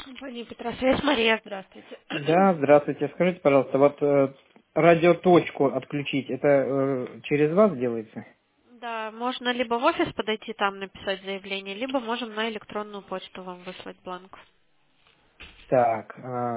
Компания Петросвязь, Мария, здравствуйте. Да, здравствуйте. Скажите, пожалуйста, вот радиоточку отключить, это через вас делается? Да, можно либо в офис подойти там написать заявление, либо можем на электронную почту вам выслать бланк. Так,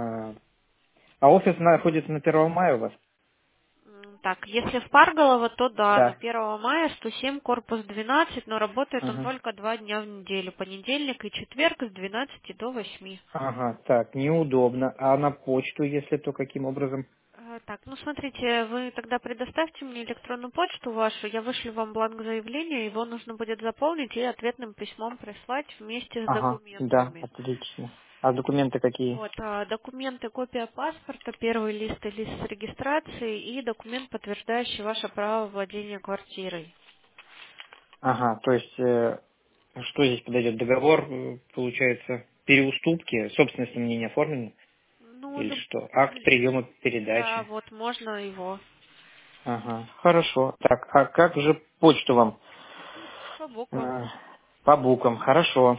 а офис находится на 1 мая у вас? Так, если в Парголово, то да, на Да. 1 мая 107, корпус 12, но работает он Ага. только 2 дня в неделю, понедельник и четверг с 12 до 8. Ага, так, неудобно. А на почту, если то каким образом? Так, ну смотрите, вы тогда предоставьте мне электронную почту вашу, я вышлю вам бланк заявления, его нужно будет заполнить и ответным письмом прислать вместе с Ага, да, документами. отлично. А документы какие? Вот, документы, копия паспорта, первый лист и лист с регистрацией и документ, подтверждающий ваше право владения квартирой. Ага, то есть, что здесь подойдет? Договор, получается, переуступки, собственность мне не оформлена? Ну, Или что? Акт приема да, передачи? вот можно его Ага, хорошо. Так, а как же почту вам? по буквам. А, По буквам, хорошо.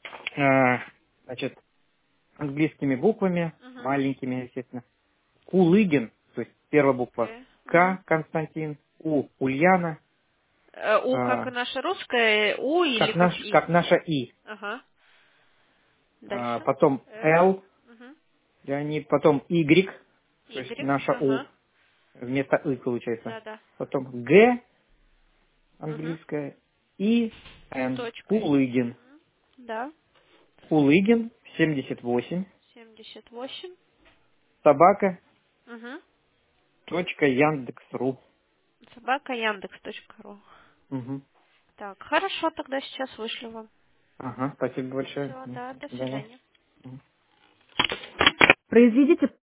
Значит, английскими буквами, Угу. маленькими, естественно. Кулыгин, то есть первая буква Угу. К, Константин, У, Ульяна, У как и наша русская, У или как И? как наша И. Ага. Дальше. Потом Л, Угу. Леонид, потом Y, то есть Y. наша У, Ага. вместо И получается. Да-да. Потом Г, Угу. английская, и С Н, точкой. Кулыгин. Да. Кулыгин, 78, 78. собака, Угу. точка, Яндекс.ру. Собака Яндекс.ру. Угу. Так, хорошо, тогда сейчас вышлю вам. Ага, спасибо большое. Все, да, До до свидания. свидания. Мгм. Произведите